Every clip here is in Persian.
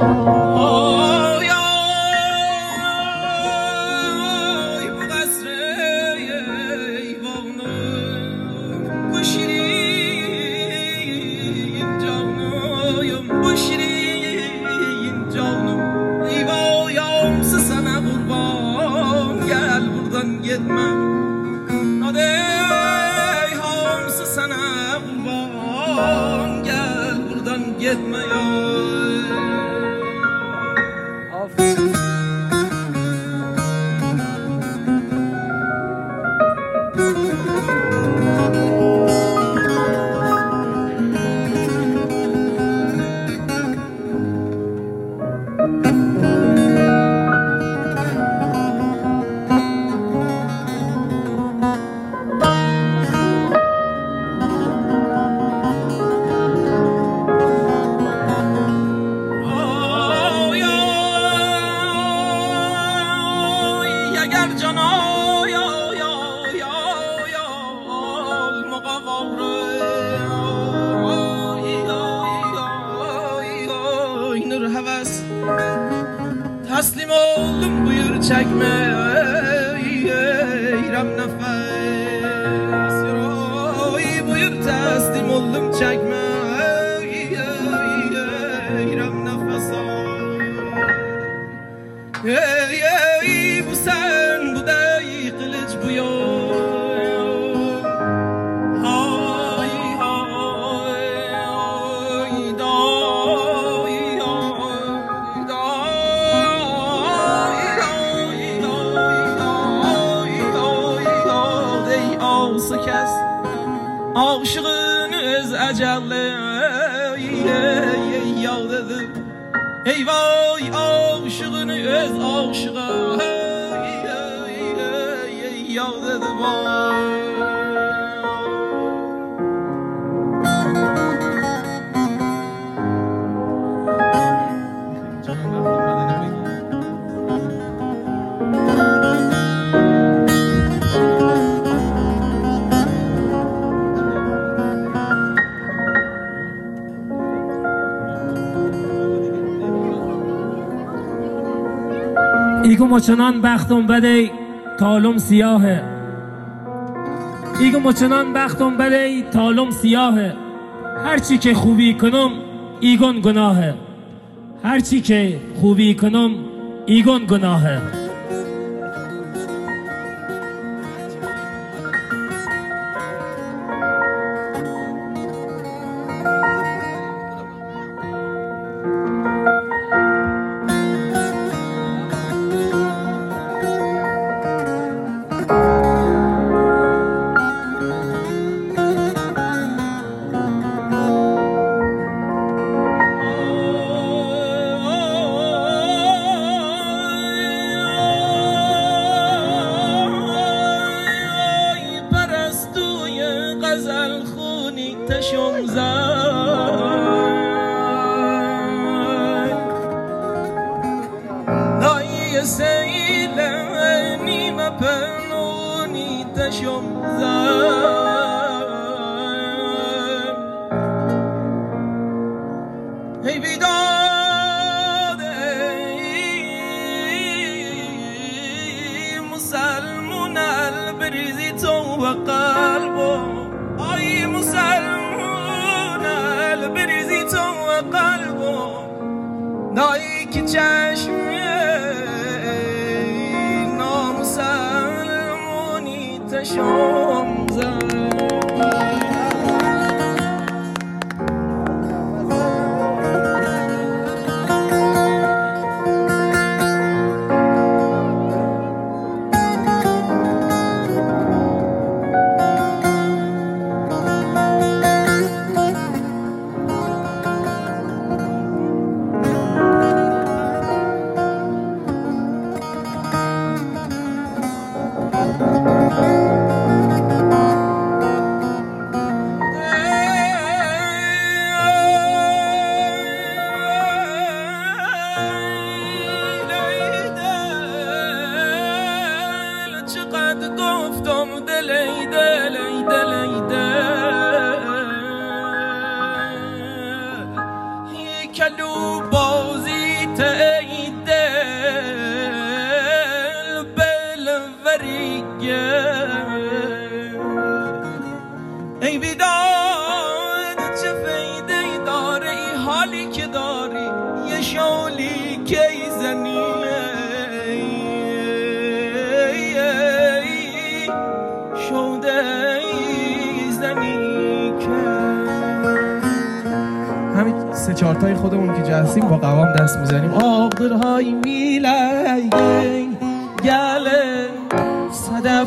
Teslim oldum buyur çekme eyrem nefes buyur teslim oldum çekme eyrem nefes bu sen bu dey kılıç bu yok Aşığın öz əcəlli yağdıdır Ey vay aşığın öz aşığı yağdıdır vay ایگو چنان بختم بده تالم سیاهه ایگو چنان بختم بده تالم سیاهه هرچی که خوبی کنم ایگون گناهه هرچی که خوبی کنم ایگون گناهه تشم زد نای سیل نیمه پنونی تشم زد ای بیداد ای مسلمون البریزی تو و قلبو ای مسلمون البریزی تو و قلبو نایی که چشمی نامسلمونی تشم زد چارتای خودمون که جلسیم با قوام دست میزنیم. آقدرهای میلگین گله صدف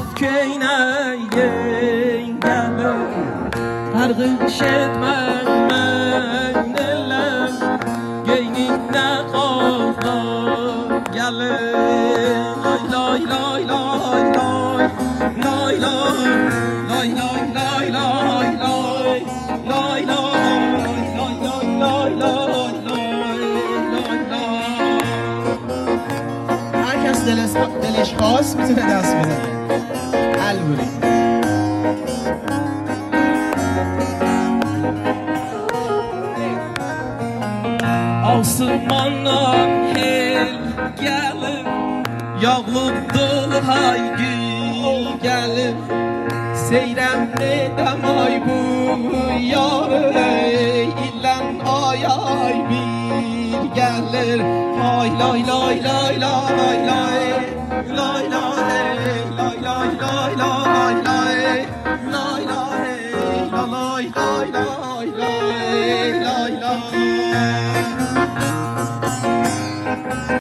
کینگین گله فرق شد من نلم گینی نخواه گله لای لای لای لای لای لای لای لای لای لای لای هر کس دلش خواست میتونه دست بزنه. البوری آسمانdan hel gelir yağlıp dolu hay gül gelir seyremli damay bu yarı illan ay ay bir gelir ay lay lay lay lay lay lay lay